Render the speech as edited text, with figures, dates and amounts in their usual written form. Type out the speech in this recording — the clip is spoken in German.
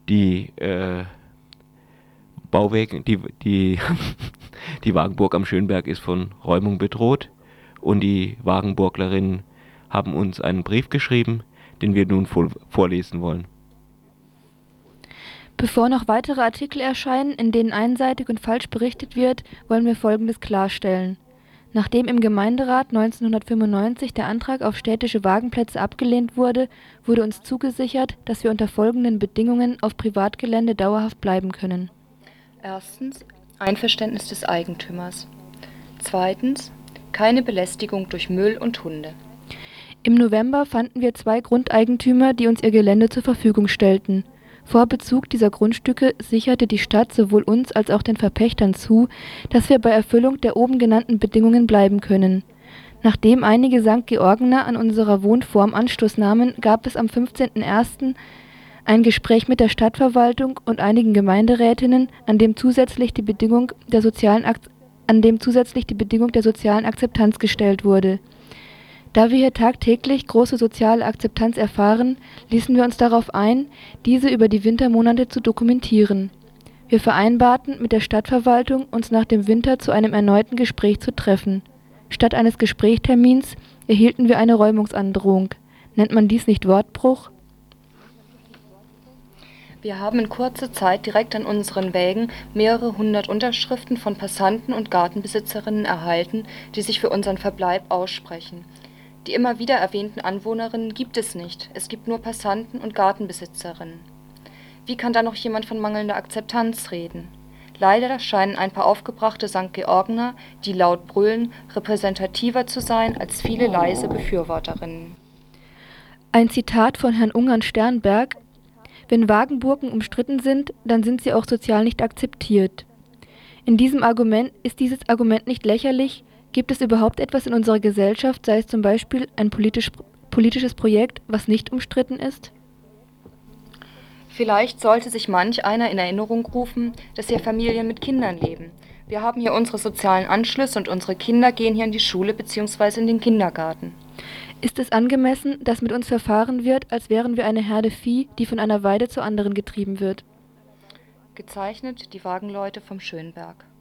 Die Bauweg, die Wagenburg am Schönberg ist von Räumung bedroht und die Wagenburglerinnen haben uns einen Brief geschrieben, den wir nun vorlesen wollen. Bevor noch weitere Artikel erscheinen, in denen einseitig und falsch berichtet wird, wollen wir Folgendes klarstellen. Nachdem im Gemeinderat 1995 der Antrag auf städtische Wagenplätze abgelehnt wurde, wurde uns zugesichert, dass wir unter folgenden Bedingungen auf Privatgelände dauerhaft bleiben können. Erstens, Einverständnis des Eigentümers. Zweitens, keine Belästigung durch Müll und Hunde. Im November fanden wir 2 Grundeigentümer, die uns ihr Gelände zur Verfügung stellten. Vor Bezug dieser Grundstücke sicherte die Stadt sowohl uns als auch den Verpächtern zu, dass wir bei Erfüllung der oben genannten Bedingungen bleiben können. Nachdem einige St. Georgener an unserer Wohnform Anstoß nahmen, gab es am 15.01. ein Gespräch mit der Stadtverwaltung und einigen Gemeinderätinnen, an dem zusätzlich die Bedingung der sozialen Akzeptanz gestellt wurde. Da wir hier tagtäglich große soziale Akzeptanz erfahren, ließen wir uns darauf ein, diese über die Wintermonate zu dokumentieren. Wir vereinbarten mit der Stadtverwaltung, uns nach dem Winter zu einem erneuten Gespräch zu treffen. Statt eines Gesprächstermins erhielten wir eine Räumungsandrohung. Nennt man dies nicht Wortbruch? Wir haben in kurzer Zeit direkt an unseren Wägen mehrere hundert Unterschriften von Passanten und Gartenbesitzerinnen erhalten, die sich für unseren Verbleib aussprechen. Die immer wieder erwähnten Anwohnerinnen gibt es nicht, es gibt nur Passanten und Gartenbesitzerinnen. Wie kann da noch jemand von mangelnder Akzeptanz reden? Leider scheinen ein paar aufgebrachte St. Georgener, die laut brüllen, repräsentativer zu sein als viele leise Befürworterinnen. Ein Zitat von Herrn Ungern-Sternberg: Wenn Wagenburgen umstritten sind, dann sind sie auch sozial nicht akzeptiert. Ist dieses Argument nicht lächerlich? Gibt es überhaupt etwas in unserer Gesellschaft, sei es zum Beispiel ein politisches Projekt, was nicht umstritten ist? Vielleicht sollte sich manch einer in Erinnerung rufen, dass hier Familien mit Kindern leben. Wir haben hier unsere sozialen Anschlüsse und unsere Kinder gehen hier in die Schule bzw. in den Kindergarten. Ist es angemessen, dass mit uns verfahren wird, als wären wir eine Herde Vieh, die von einer Weide zur anderen getrieben wird? Gezeichnet die Wagenleute vom Schönberg.